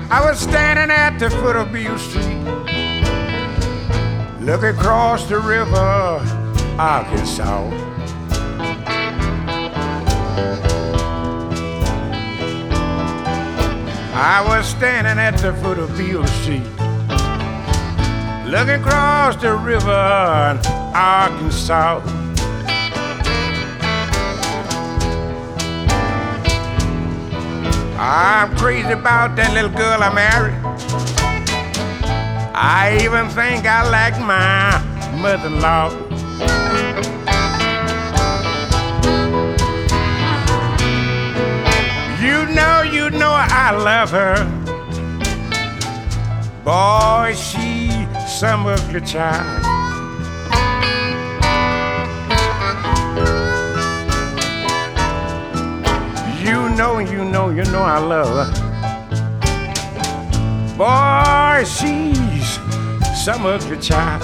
I was standing at the foot of Beale Street, looking across the river, Arkansas. I was standing at the foot of Beale Street, looking across the river in Arkansas. I'm crazy about that little girl I married. I even think I like my mother-in-law. You know I love her. Boy, she some ugly child. You know I love her. Boy, she's some ugly child.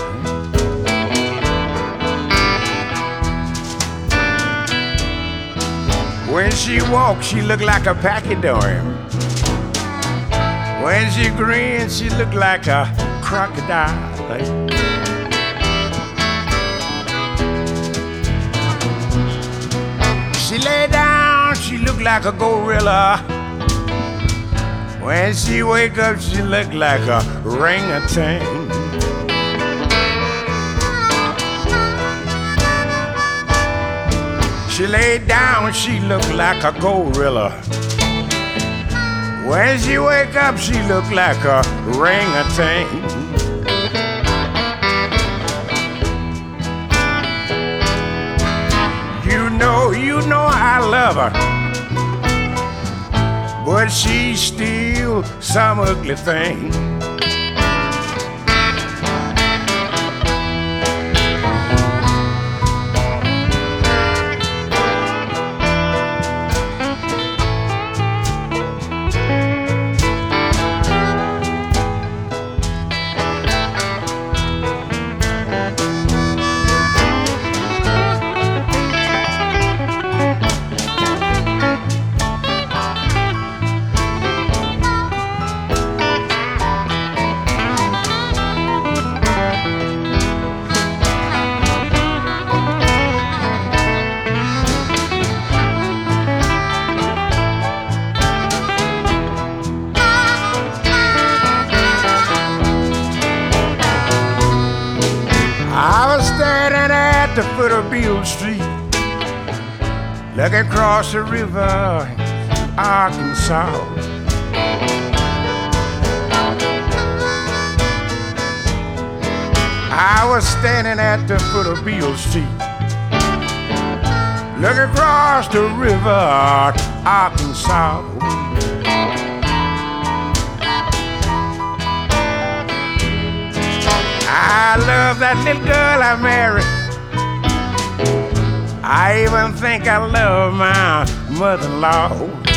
When she walks, she look like a pachyderm. When she grins, she look like a crocodile. She lay down, she look like a gorilla. When she wake up, she look like a orangutan. She lay down, she look like a gorilla. When she wake up, she look like a orangutan. You know I love her, but she's still some ugly thing. I was standing at the foot of Beale Street, looking across the river, Arkansas. I was standing at the foot of Beale Street, looking across the river, Arkansas. I love that little girl I married. I even think I love my mother-in-law.